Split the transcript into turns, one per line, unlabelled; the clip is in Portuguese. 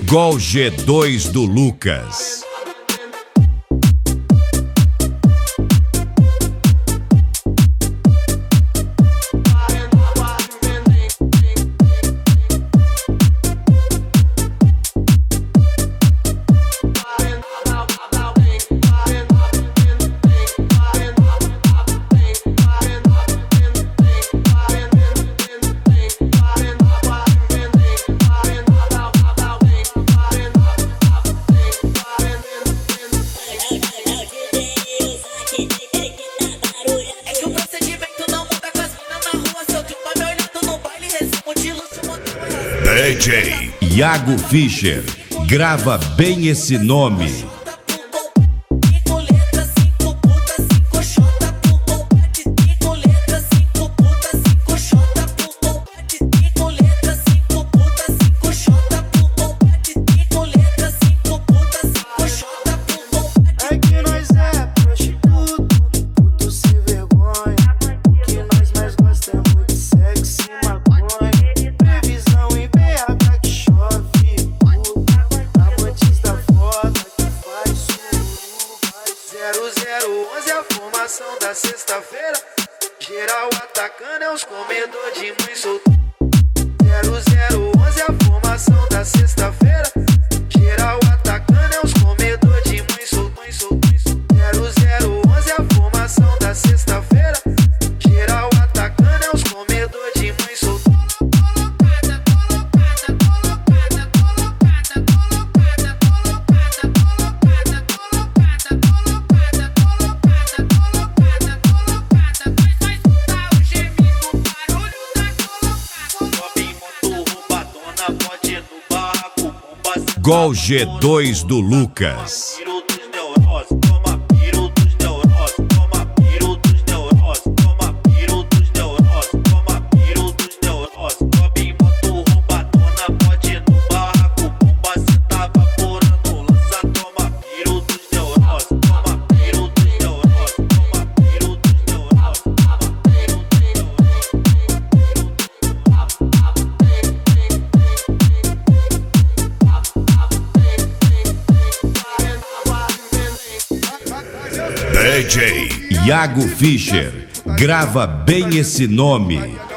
Gol G2 do Lucas. DJ Iago Fischer, grava bem esse nome.
Da sexta-feira, geral atacando é os comedor de mãe solto. 0011 a formação da sexta-feira, geral atacando é os comedor de mãe solto. 0011 a formação da sexta-feira, geral atacando é os comedor de mãe solto.
Gol G2 do Lucas. DJ Iago Fischer, grava bem esse nome.